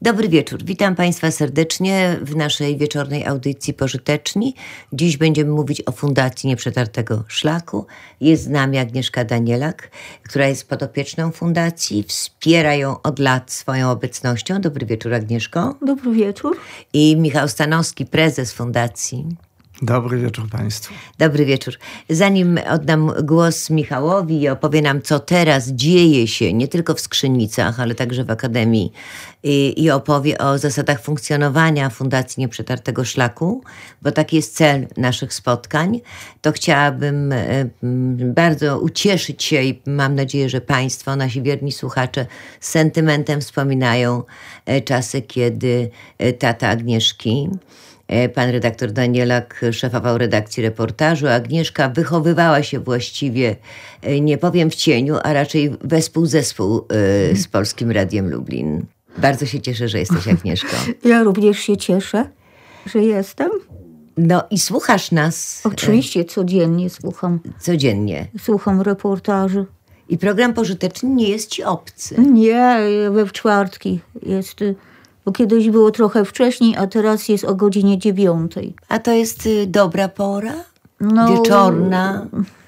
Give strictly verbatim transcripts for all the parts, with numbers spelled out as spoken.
Dobry wieczór. Witam Państwa serdecznie w naszej wieczornej audycji Pożyteczni. Dziś będziemy mówić o Fundacji Nieprzetartego Szlaku. Jest z nami Agnieszka Danielak, która jest podopieczną fundacji. Wspiera ją od lat swoją obecnością. Dobry wieczór, Agnieszko. Dobry wieczór. I Michał Stanowski, prezes fundacji. Dobry wieczór Państwu. Dobry wieczór. Zanim oddam głos Michałowi i opowie nam, co teraz dzieje się, nie tylko w Skrzynicach, ale także w Akademii i, i opowie o zasadach funkcjonowania Fundacji Nieprzetartego Szlaku, bo taki jest cel naszych spotkań, to chciałabym bardzo ucieszyć się i mam nadzieję, że Państwo, nasi wierni słuchacze, z sentymentem wspominają czasy, kiedy tata Agnieszki, pan redaktor Danielak, szefował redakcji reportażu. Agnieszka wychowywała się właściwie, nie powiem w cieniu, a raczej wespół zespół z Polskim Radiem Lublin. Bardzo się cieszę, że jesteś, Agnieszko. Ja również się cieszę, że jestem. No i słuchasz nas. Oczywiście codziennie słucham. Codziennie. Słucham reportaży. I program pożyteczny nie jest ci obcy. Nie, we czwartki jest... Bo kiedyś było trochę wcześniej, a teraz jest o godzinie dziewiątej. A to jest y, dobra pora? No, wieczorna?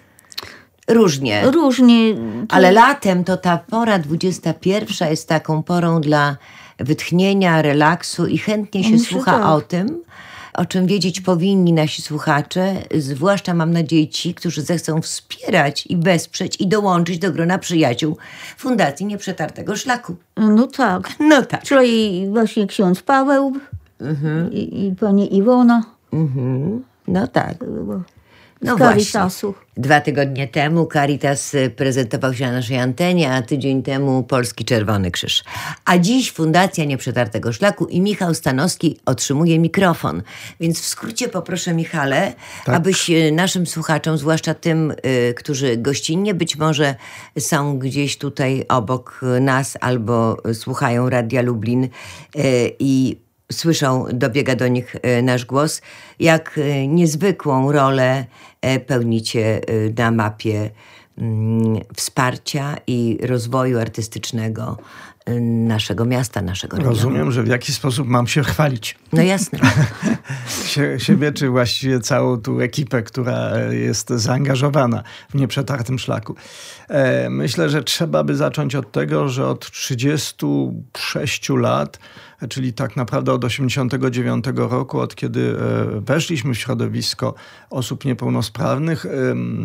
Różnie. Różnie. To... Ale latem to ta pora dwudziesta pierwsza jest taką porą dla wytchnienia, relaksu i chętnie się Myślę, słucha tak. o tym, o czym wiedzieć powinni nasi słuchacze, zwłaszcza mam nadzieję ci, którzy zechcą wspierać i wesprzeć i dołączyć do grona przyjaciół Fundacji Nieprzetartego Szlaku. No tak. No tak. Czyli właśnie ksiądz Paweł Mhm. i, i pani Iwona. Mhm. No tak. No z właśnie. Caritasu. Dwa tygodnie temu Caritas prezentował się na naszej antenie, a tydzień temu Polski Czerwony Krzyż. A dziś Fundacja Nieprzetartego Szlaku i Michał Stanowski otrzymuje mikrofon. Więc w skrócie poproszę, Michale, Tak. abyś naszym słuchaczom, zwłaszcza tym, y, którzy gościnnie być może są gdzieś tutaj obok nas albo słuchają Radia Lublin y, i słyszą, dobiega do nich nasz głos, jak niezwykłą rolę pełnicie na mapie wsparcia i rozwoju artystycznego naszego miasta, naszego regionu. Rozumiem, że w jaki sposób mam się chwalić. No jasne. Sie, siebie, czy właściwie całą tu ekipę, która jest zaangażowana w Nieprzetartym Szlaku. E, myślę, że trzeba by zacząć od tego, że od trzydziestu sześciu lat, czyli tak naprawdę od osiemdziesiątego dziewiątego roku, od kiedy e, weszliśmy w środowisko osób niepełnosprawnych, e,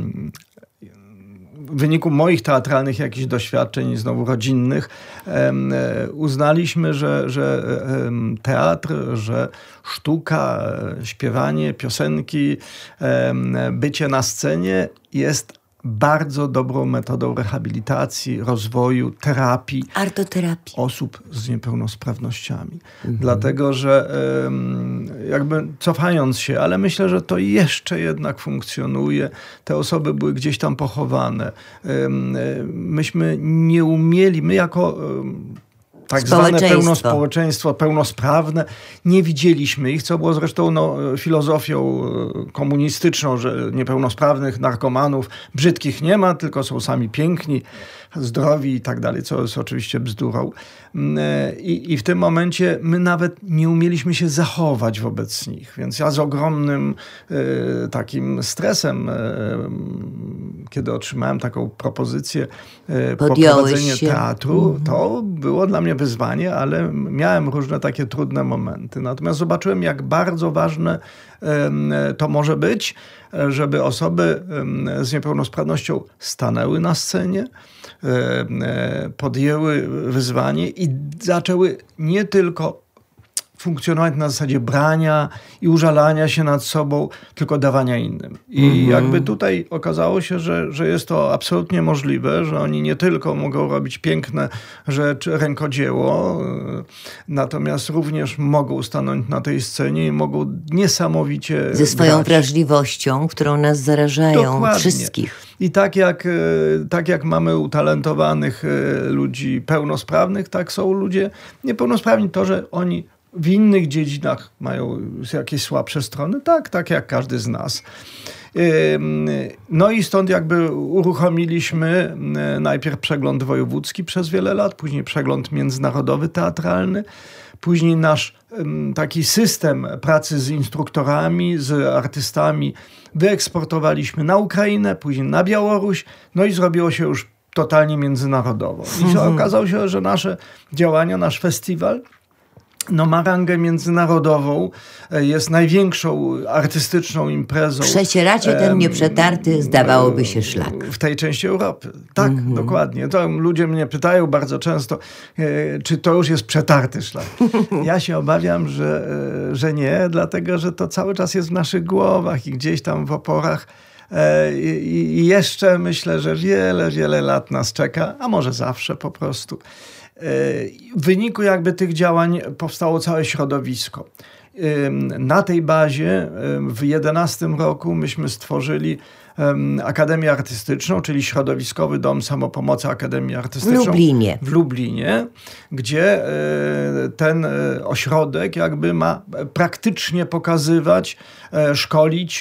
w wyniku moich teatralnych jakichś doświadczeń, znowu rodzinnych, uznaliśmy, że, że teatr, że sztuka, śpiewanie, piosenki, bycie na scenie jest bardzo dobrą metodą rehabilitacji, rozwoju, terapii. Artoterapii. Osób z niepełnosprawnościami. Mhm. Dlatego, że jakby cofając się, ale myślę, że to jeszcze jednak funkcjonuje. Te osoby były gdzieś tam pochowane. Myśmy nie umieli, my jako tak zwane pełnospołeczeństwo, pełnosprawne, nie widzieliśmy ich, co było zresztą no, filozofią komunistyczną, że niepełnosprawnych narkomanów brzydkich nie ma, tylko są sami piękni, zdrowi i tak dalej, co jest oczywiście bzdurą. I, I w tym momencie my nawet nie umieliśmy się zachować wobec nich. Więc ja z ogromnym y, takim stresem, y, kiedy otrzymałem taką propozycję y, poprowadzenia teatru, mm-hmm. to było dla mnie wyzwanie, ale miałem różne takie trudne momenty. Natomiast zobaczyłem, jak bardzo ważne y, to może być, żeby osoby y, z niepełnosprawnością stanęły na scenie, podjęły wyzwanie i zaczęły nie tylko funkcjonować na zasadzie brania i użalania się nad sobą, tylko dawania innym. I mhm. jakby tutaj okazało się, że, że jest to absolutnie możliwe, że oni nie tylko mogą robić piękne rzeczy, rękodzieło, natomiast również mogą stanąć na tej scenie i mogą niesamowicie ze swoją grać. Wrażliwością, którą nas zarażają Dokładnie. Wszystkich. I tak jak, tak jak mamy utalentowanych ludzi pełnosprawnych, tak są ludzie niepełnosprawni. To, że oni w innych dziedzinach mają jakieś słabsze strony, tak, tak jak każdy z nas. No i stąd jakby uruchomiliśmy najpierw przegląd wojewódzki przez wiele lat, później przegląd międzynarodowy teatralny, później nasz taki system pracy z instruktorami, z artystami wyeksportowaliśmy na Ukrainę, później na Białoruś, no i zrobiło się już totalnie międzynarodowo. I mhm. okazało się, że nasze działania, nasz festiwal no ma rangę międzynarodową, jest największą artystyczną imprezą. Przecieracie ten nieprzetarty, zdawałoby się, szlak. W tej części Europy. Tak, mm-hmm. dokładnie. To ludzie mnie pytają bardzo często, czy to już jest przetarty szlak. Ja się obawiam, że, że nie, dlatego że to cały czas jest w naszych głowach i gdzieś tam w oporach. I jeszcze myślę, że wiele, wiele lat nas czeka, a może zawsze po prostu. W wyniku jakby tych działań powstało całe środowisko. Na tej bazie w jedenastym roku myśmy stworzyli Akademię Artystyczną, czyli Środowiskowy Dom Samopomocy Akademii Artystyczną w Lublinie. w Lublinie, gdzie ten ośrodek jakby ma praktycznie pokazywać, szkolić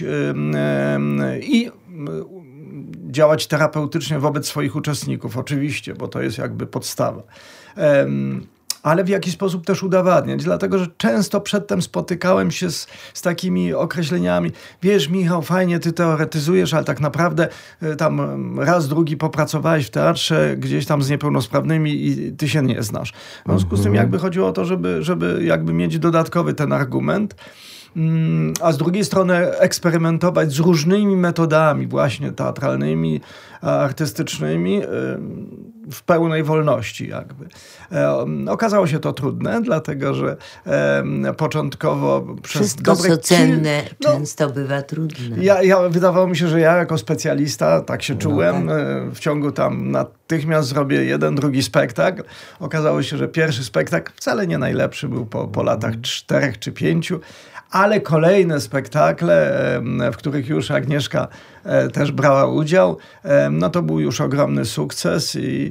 i działać terapeutycznie wobec swoich uczestników, oczywiście, bo to jest jakby podstawa. Um, ale w jaki sposób też udowadniać, dlatego że często przedtem spotykałem się z, z takimi określeniami, wiesz Michał, fajnie ty teoretyzujesz, ale tak naprawdę y, tam raz, drugi popracowałeś w teatrze gdzieś tam z niepełnosprawnymi i ty się nie znasz. W związku z tym jakby chodziło o to, żeby, żeby jakby mieć dodatkowy ten argument, a z drugiej strony eksperymentować z różnymi metodami właśnie teatralnymi, artystycznymi w pełnej wolności jakby. Okazało się to trudne, dlatego że początkowo przez Wszystko, dobre co cenne, kil... no, często bywa trudne. Ja, ja, wydawało mi się, że ja jako specjalista tak się czułem. No tak. W ciągu tam natychmiast zrobię jeden, drugi spektakl. Okazało się, że pierwszy spektakl wcale nie najlepszy był po, po latach czterech czy pięciu. Ale kolejne spektakle, w których już Agnieszka też brała udział, no to był już ogromny sukces i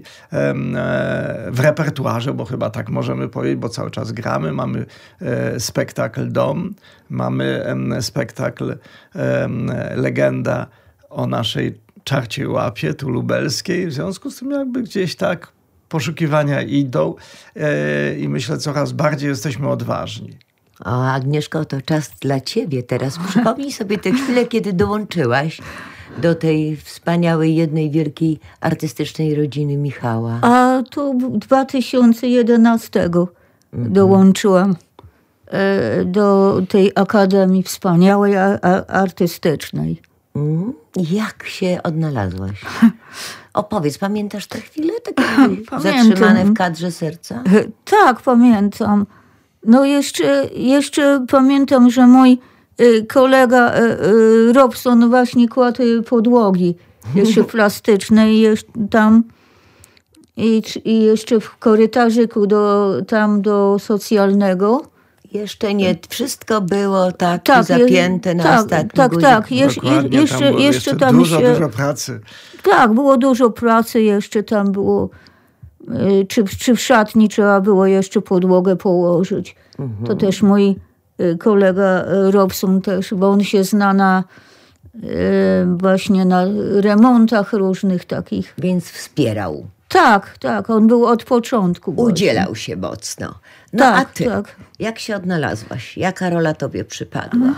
w repertuarze, bo chyba tak możemy powiedzieć, bo cały czas gramy. Mamy spektakl Dom, mamy spektakl Legenda o naszej czarciej łapie, tu lubelskiej. W związku z tym jakby gdzieś tak poszukiwania idą i myślę, coraz bardziej jesteśmy odważni. O, Agnieszko, to czas dla ciebie teraz. Przypomnij sobie tę chwilę, kiedy dołączyłaś do tej wspaniałej, jednej wielkiej artystycznej rodziny Michała. A to dwa tysiące jedenastego mhm. dołączyłam e, do tej Akademii Wspaniałej a, a, Artystycznej. Mm. Jak się odnalazłaś? Opowiedz, pamiętasz tę chwilę? Takie zatrzymane w kadrze serca? Tak, pamiętam. No jeszcze, jeszcze pamiętam, że mój y, kolega y, y, Robson właśnie kładł podłogi jeszcze plastyczne i jeszcze tam i, i jeszcze w korytarzyku do, tam do socjalnego. Jeszcze nie wszystko było tak, tak zapięte je, na tak, ostatnim tak, guziku. Tak, Jesz, Dokładnie, jeszcze, tam było jeszcze, jeszcze tam dużo, się, dużo pracy. Tak, było dużo pracy, jeszcze tam było, y, czy, czy w szatni trzeba było jeszcze podłogę położyć. Mhm. To też mój y, kolega y, Robson też, bo on się zna na y, właśnie na remontach różnych takich. Więc wspierał. Tak, tak, on był od początku. Udzielał właśnie. się mocno. No tak, a ty, tak. jak się odnalazłaś? Jaka rola tobie przypadła?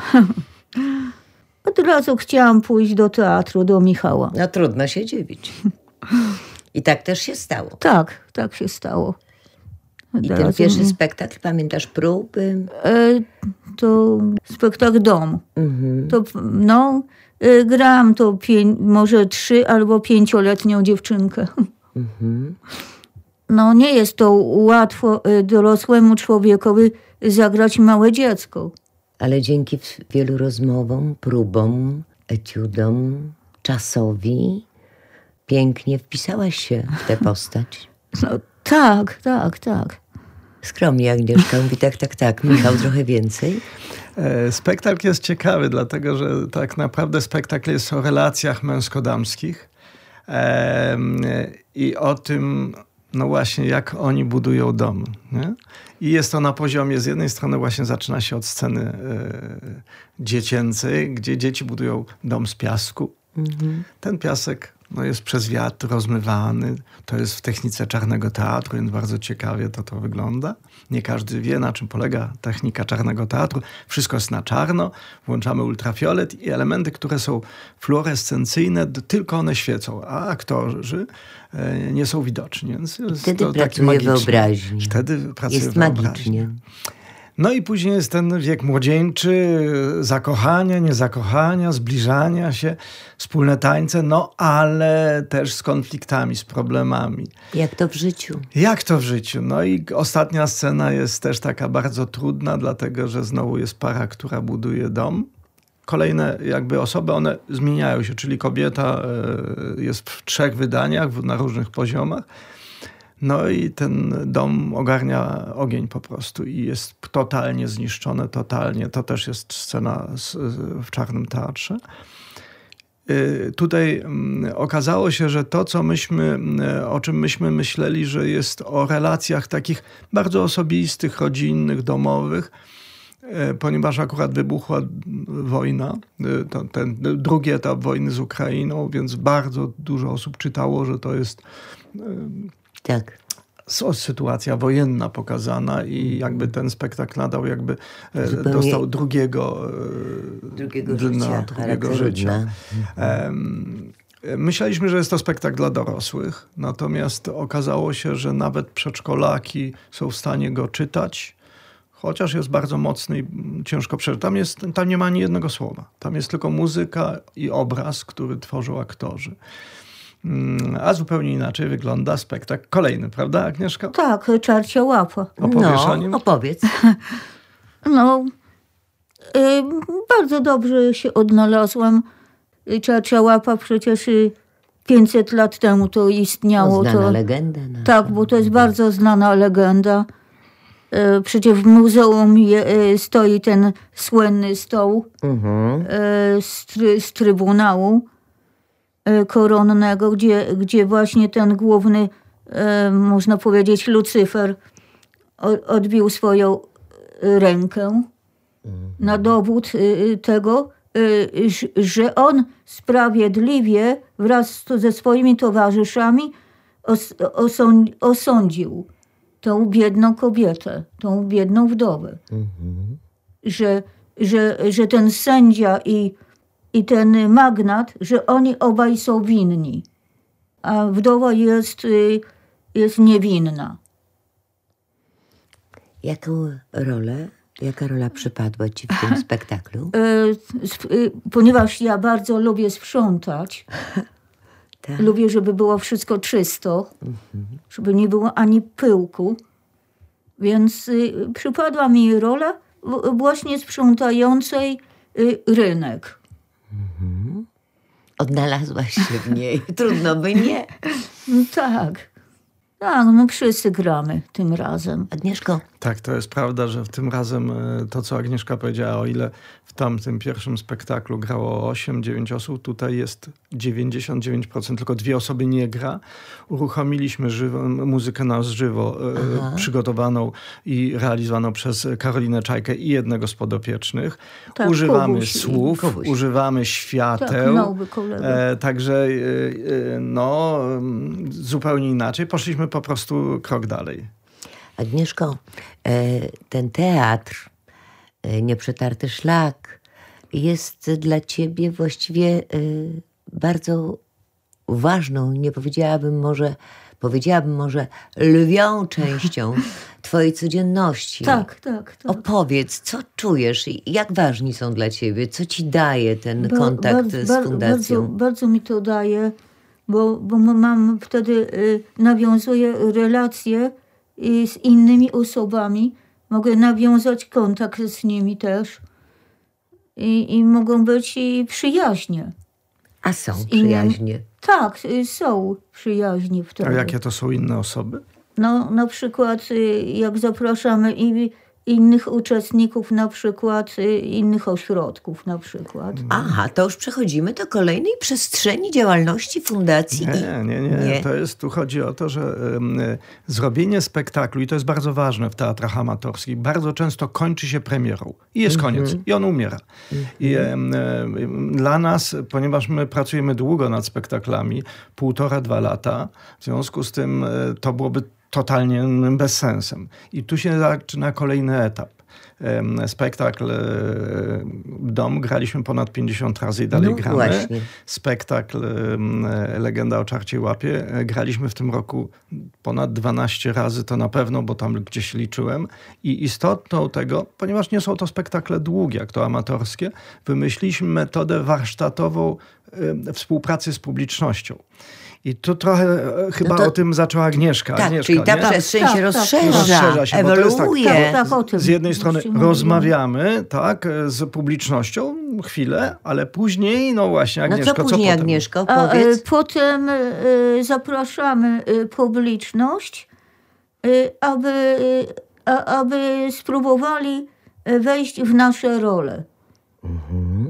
Od razu chciałam pójść do teatru, do Michała. No trudno się dziwić. I tak też się stało. Tak, tak się stało. I ten pierwszy spektakl, pamiętasz próby? E, to spektakl Dom. Mhm. To, no, e, grałam to pię- może trzy albo pięcioletnią dziewczynkę. Mhm. No nie jest to łatwo e, dorosłemu człowiekowi zagrać małe dziecko. Ale dzięki wielu rozmowom, próbom, etiudom, czasowi pięknie wpisałaś się w tę postać. No tak, tak, tak. Skromnie Agnieszka mówi tak, tak, tak. Michał, trochę więcej. Spektakl jest ciekawy, dlatego że tak naprawdę spektakl jest o relacjach męsko-damskich i o tym, no właśnie, jak oni budują dom. Nie? I jest to na poziomie, z jednej strony właśnie zaczyna się od sceny y, dziecięcej, gdzie dzieci budują dom z piasku. Mhm. Ten piasek no, jest przez wiatr rozmywany. To jest w technice czarnego teatru, więc bardzo ciekawie to to wygląda. Nie każdy wie, na czym polega technika czarnego teatru. Wszystko jest na czarno. Włączamy ultrafiolet i elementy, które są fluorescencyjne, tylko one świecą, a aktorzy e, nie są widoczni. Więc jest wtedy to pracuje wyobraźnia. Wtedy pracuje jest wyobraźnia. magicznie. No i później jest ten wiek młodzieńczy, zakochania, niezakochania, zbliżania się, wspólne tańce, no ale też z konfliktami, z problemami. Jak to w życiu? Jak to w życiu? No i ostatnia scena jest też taka bardzo trudna, dlatego że znowu jest para, która buduje dom. Kolejne jakby osoby, one zmieniają się, czyli kobieta jest w trzech wydaniach na różnych poziomach. No i ten dom ogarnia ogień po prostu i jest totalnie zniszczone, totalnie. To też jest scena z, w Czarnym Teatrze. Yy, tutaj yy, okazało się, że to, co myśmy, yy, o czym myśmy myśleli, że jest o relacjach takich bardzo osobistych, rodzinnych, domowych, yy, ponieważ akurat wybuchła wojna, yy, to, ten drugi etap wojny z Ukrainą, więc bardzo dużo osób czytało, że to jest... Yy, Tak. sytuacja wojenna pokazana i jakby ten spektakl nadał jakby zupełnie dostał drugiego drugiego dna, życia. drugiego życia. Um, myśleliśmy, że jest to spektakl dla dorosłych, natomiast okazało się, że nawet przedszkolaki są w stanie go czytać, chociaż jest bardzo mocny i ciężko przeczytać. Tam, jest, tam nie ma ani jednego słowa. Tam jest tylko muzyka i obraz, który tworzą aktorzy. A zupełnie inaczej wygląda spektakl kolejny, prawda, Agnieszka? Tak, Czarcia Łapa. Opowiesz no, o nim? opowiedz. No, y, bardzo dobrze się odnalazłam. Czarcia Łapa przecież y, pięćset lat temu to istniało. No, znana to, legenda. Nasza. Tak, bo to jest bardzo znana legenda. Y, przecież w muzeum je, y, stoi ten słynny stoł Mhm. y, z, try, z Trybunału Koronnego, gdzie, gdzie właśnie ten główny, e, można powiedzieć, Lucyfer o, odbił swoją rękę na dowód e, tego, e, że on sprawiedliwie wraz ze swoimi towarzyszami os, osą, osądził tą biedną kobietę, tą biedną wdowę. Mhm. Że, że, że ten sędzia i I ten magnat, że oni obaj są winni, a wdowa jest, jest niewinna. Jaką rolę, jaka rola przypadła ci w tym spektaklu? Ponieważ ja bardzo lubię sprzątać, Tak. lubię, żeby było wszystko czysto, mhm. żeby nie było ani pyłku, więc przypadła mi rola właśnie sprzątającej rynek. Mhm. Odnalazłaś się w niej. Trudno by nie. No tak. Tak, no wszyscy gramy tym razem. Agnieszko. Tak, to jest prawda, że w tym razem to, co Agnieszka powiedziała, o ile w tamtym pierwszym spektaklu grało osiem dziewięć osób, tutaj jest dziewięćdziesiąt dziewięć procent, tylko dwie osoby nie gra. Uruchomiliśmy żywo, muzykę na żywo, Aha. przygotowaną i realizowaną przez Karolinę Czajkę i jednego z podopiecznych. Tak, używamy Kubuś słów, Kubuś. używamy świateł. Tak, e, także e, no, zupełnie inaczej. Poszliśmy po prostu krok dalej. Agnieszko, ten teatr, Nieprzetarty szlak, jest dla ciebie właściwie bardzo ważną, nie powiedziałabym może, powiedziałabym może lwią częścią twojej codzienności. Tak, tak, tak. Opowiedz, co czujesz i jak ważni są dla ciebie? Co ci daje ten Ba- kontakt bardzo, z fundacją? Bardzo, bardzo mi to daje, bo, bo mam wtedy, y, nawiązuję relacje y, z innymi osobami. Mogę nawiązać kontakt z nimi też. I, i mogą być i przyjaźnie. A są z przyjaźnie? Innymi, tak, y, są przyjaźnie wtedy. A jakie to są inne osoby? No, na przykład y, jak zapraszamy i innych uczestników, na przykład innych ośrodków na przykład. Aha, to już przechodzimy do kolejnej przestrzeni działalności fundacji. Nie, nie, nie. nie. To jest, tu chodzi o to, że um, zrobienie spektaklu, i to jest bardzo ważne w teatrach amatorskich, bardzo często kończy się premierą. I jest mm-hmm. koniec. I on umiera. Mm-hmm. I um, um, dla nas, ponieważ my pracujemy długo nad spektaklami, półtora, dwa lata, w związku z tym um, to byłoby totalnie bezsensem. I tu się zaczyna kolejny etap. Spektakl Dom graliśmy ponad pięćdziesiąt razy i dalej no, gramy. Właśnie. Spektakl Legenda o Czarciej Łapie graliśmy w tym roku ponad dwanaście razy, to na pewno, bo tam gdzieś liczyłem. I istotą tego, ponieważ nie są to spektakle długie, jak to amatorskie, wymyśliliśmy metodę warsztatową współpracy z publicznością. I tu trochę chyba no to, o tym zaczęła Agnieszka. Tak, Agnieszka, czyli ta nie? przestrzeń tak, się tak, rozszerza, rozszerza się, ewoluuje. Tak, tak, tak, tym, z jednej strony rozmawiamy tak, z publicznością chwilę, ale później, no właśnie, Agnieszko, no co później, co Agnieszko, A, powiedz? Potem y, zapraszamy y, publiczność, y, aby, y, a, aby spróbowali wejść w nasze role. Mhm.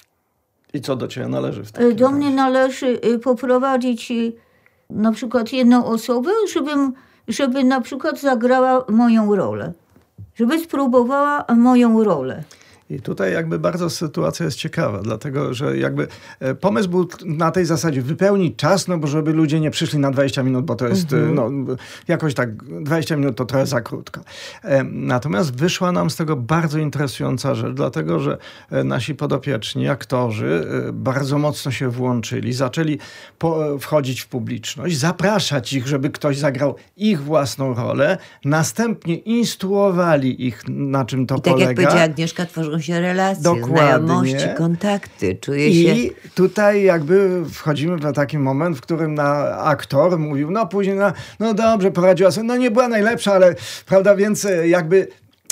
I co do ciebie należy w takim Do razie? mnie należy poprowadzić na przykład jedną osobę, żeby, żeby na przykład zagrała moją rolę. Żeby spróbowała moją rolę. I tutaj jakby bardzo sytuacja jest ciekawa, dlatego że jakby pomysł był na tej zasadzie wypełnić czas, no bo żeby ludzie nie przyszli na dwadzieścia minut, bo to jest mm-hmm. no, jakoś tak dwadzieścia minut to trochę za krótko. Natomiast wyszła nam z tego bardzo interesująca rzecz, dlatego że nasi podopieczni aktorzy bardzo mocno się włączyli, zaczęli po, wchodzić w publiczność, zapraszać ich, żeby ktoś zagrał ich własną rolę, następnie instruowali ich, na czym to I tak polega. jak powiedziała Agnieszka, tworzą się relacje, Dokładnie. znajomości, kontakty. Czuję I się... tutaj jakby wchodzimy w taki moment, w którym na aktor mówił, no później, no, no dobrze, poradziła sobie, no nie była najlepsza, ale prawda, więc jakby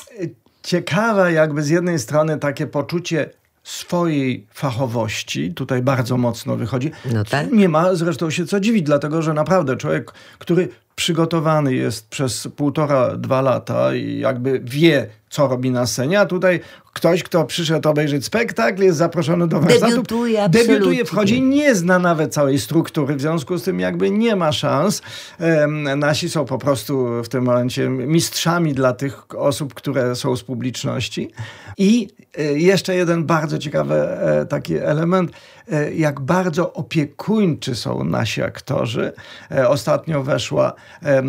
ciekawa jakby z jednej strony takie poczucie swojej fachowości, tutaj bardzo mocno wychodzi. No tak. Nie ma zresztą się co dziwić, dlatego że naprawdę człowiek, który przygotowany jest przez półtora, dwa lata i jakby wie, co robi na scenie, a tutaj ktoś, kto przyszedł obejrzeć spektakl, jest zaproszony do warsztatu, debiutuje, absolutnie. debiutuje, wchodzi, nie zna nawet całej struktury, w związku z tym jakby nie ma szans. Um, nasi są po prostu w tym momencie mistrzami dla tych osób, które są z publiczności. I y, jeszcze jeden bardzo ciekawy e, taki element, e, jak bardzo opiekuńczy są nasi aktorzy. E, ostatnio weszła, e,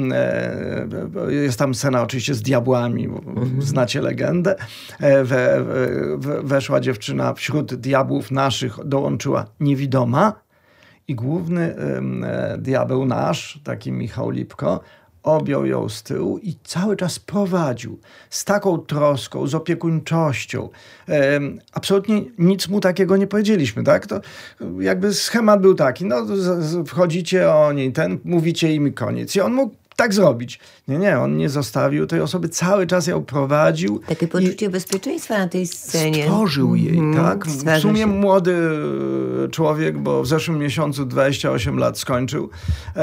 e, jest tam scena oczywiście z diabłami, mm-hmm. znacie legendę, e, we, we, weszła dziewczyna wśród diabłów naszych, dołączyła niewidoma i główny e, diabeł nasz, taki Michał Lipko, objął ją z tyłu i cały czas prowadził z taką troską, z opiekuńczością. E, absolutnie nic mu takiego nie powiedzieliśmy, tak? To jakby schemat był taki, no z, z, wchodzicie oni, ten, mówicie im koniec. I on mógł tak zrobić. Nie, nie, on nie zostawił tej osoby, cały czas ją prowadził. Takie poczucie bezpieczeństwa na tej scenie. Stworzył jej, mm, tak? W sumie się. Młody człowiek, bo w zeszłym miesiącu dwadzieścia osiem lat skończył. E,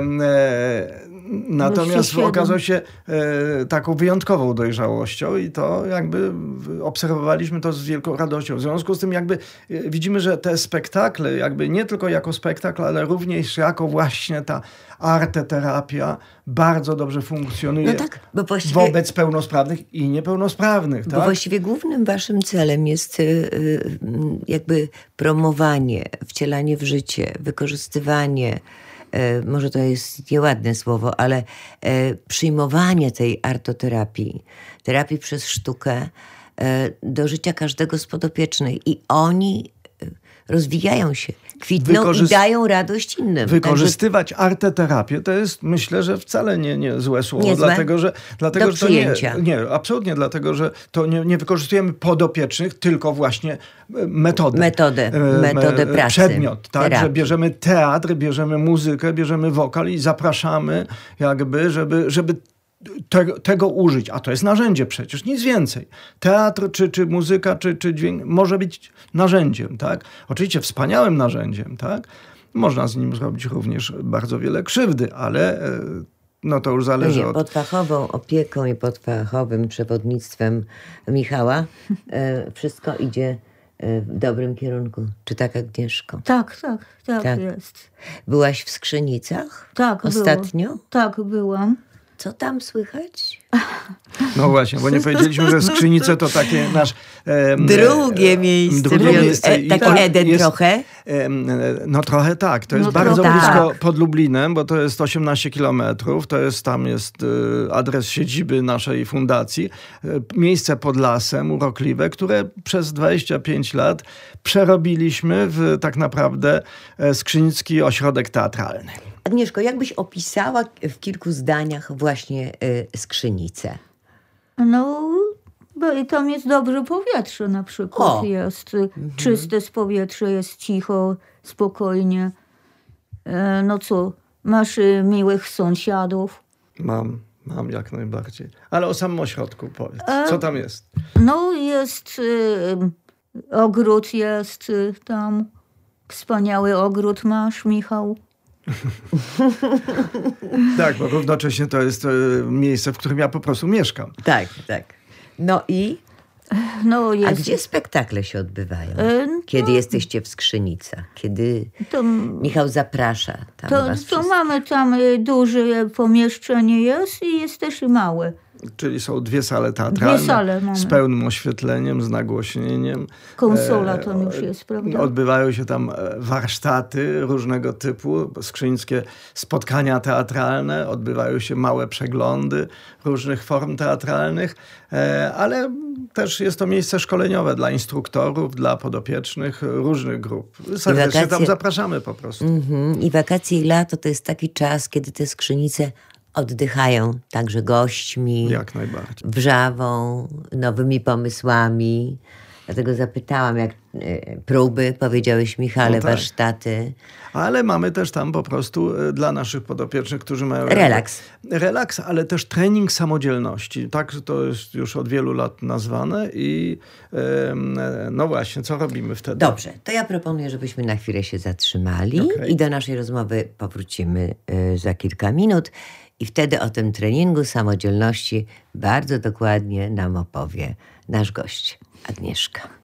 e, Natomiast okazał się e, taką wyjątkową dojrzałością i to jakby obserwowaliśmy to z wielką radością. W związku z tym jakby e, widzimy, że te spektakle jakby nie tylko jako spektakl, ale również jako właśnie ta arteterapia bardzo dobrze funkcjonuje no tak, bo właściwie, wobec pełnosprawnych i niepełnosprawnych. Bo tak? właściwie głównym waszym celem jest y, y, jakby promowanie, wcielanie w życie, wykorzystywanie, może to jest nieładne słowo, ale przyjmowanie tej artoterapii, terapii przez sztukę do życia każdego z podopiecznych. I oni rozwijają się, kwitną Wykorzyst- i dają radość innym. Wykorzystywać Także... arteterapię to jest, myślę, że wcale nie, nie złe słowo. Nie dlatego, złe? że, dlatego, do że to przyjęcia. nie, nie, absolutnie, dlatego, że to nie, nie wykorzystujemy podopiecznych, tylko właśnie metodę. Metodę, metodę pracy. Przedmiot, tak, terapii. że bierzemy teatr, bierzemy muzykę, bierzemy wokal i zapraszamy jakby, żeby, żeby Tego, tego użyć, a to jest narzędzie przecież, nic więcej. Teatr, czy, czy muzyka, czy, czy dźwięk może być narzędziem, tak? Oczywiście wspaniałym narzędziem, tak? Można z nim zrobić również bardzo wiele krzywdy, ale no to już zależy nie, od... Pod fachową opieką i pod fachowym przewodnictwem Michała e, wszystko idzie e, w dobrym kierunku. Czy tak, Agnieszko? Tak, tak, tak, Tak. jest. Byłaś w Skrzynicach Tak, ostatnio? Było. Tak, byłam. Co tam słychać? No właśnie, bo nie powiedzieliśmy, że Skrzynice to takie nasz... Em, Drugie miejsce. Drugie Drugie, miejsce. e, I taki to Eden jest, trochę? em, No trochę tak. To jest No bardzo trochę blisko tak. pod Lublinem, bo to jest osiemnaście kilometrów. To jest, tam jest y, adres siedziby naszej fundacji. Y, Miejsce pod lasem, urokliwe, które przez dwadzieścia pięć lat przerabiliśmy w tak naprawdę e, Skrzynicki Ośrodek Teatralny. Agnieszko, jak byś opisała w kilku zdaniach właśnie y, Skrzynicę? No, bo i tam jest dobre powietrze na przykład. O. Jest y, czyste z powietrze, jest cicho, spokojnie. E, no co, masz y, miłych sąsiadów. Mam, mam jak najbardziej. Ale o samym ośrodku powiedz. Co tam jest? No jest y, ogród, jest y, tam. Wspaniały ogród masz, Michał. Tak, bo równocześnie to jest e, miejsce, w którym ja po prostu mieszkam. Tak, tak. No i? No A jest. gdzie spektakle się odbywają? E, no, Kiedy jesteście w Skrzynicach? Kiedy to, Michał zaprasza tam to, was to wszystkich? mamy tam y, duże pomieszczenie jest i jest też i małe. Czyli są dwie sale teatralne Dwie sale mamy. z pełnym oświetleniem, z nagłośnieniem. Konsola E, tam już jest, prawda? Odbywają się tam e, warsztaty różnego typu, skrzyńskie spotkania teatralne, odbywają się małe przeglądy różnych form teatralnych, e, ale też jest to miejsce szkoleniowe dla instruktorów, dla podopiecznych różnych grup. Serdecznie wakacje- tam zapraszamy po prostu. Mhm. I wakacje i lato to jest taki czas, kiedy te Skrzynice oddychają także gośćmi, Jak najbardziej. wrzawą, nowymi pomysłami. Dlatego zapytałam, jak e, próby, powiedziałeś Michale, No tak. warsztaty. Ale mamy też tam po prostu e, dla naszych podopiecznych, którzy mają... Relaks. Relaks, ale też trening samodzielności. Tak, to jest już od wielu lat nazwane i em, no właśnie, co robimy wtedy? Dobrze, to ja proponuję, żebyśmy na chwilę się zatrzymali Okej. i do naszej rozmowy powrócimy y, za kilka minut i wtedy o tym treningu samodzielności bardzo dokładnie nam opowie nasz gość, Agnieszka.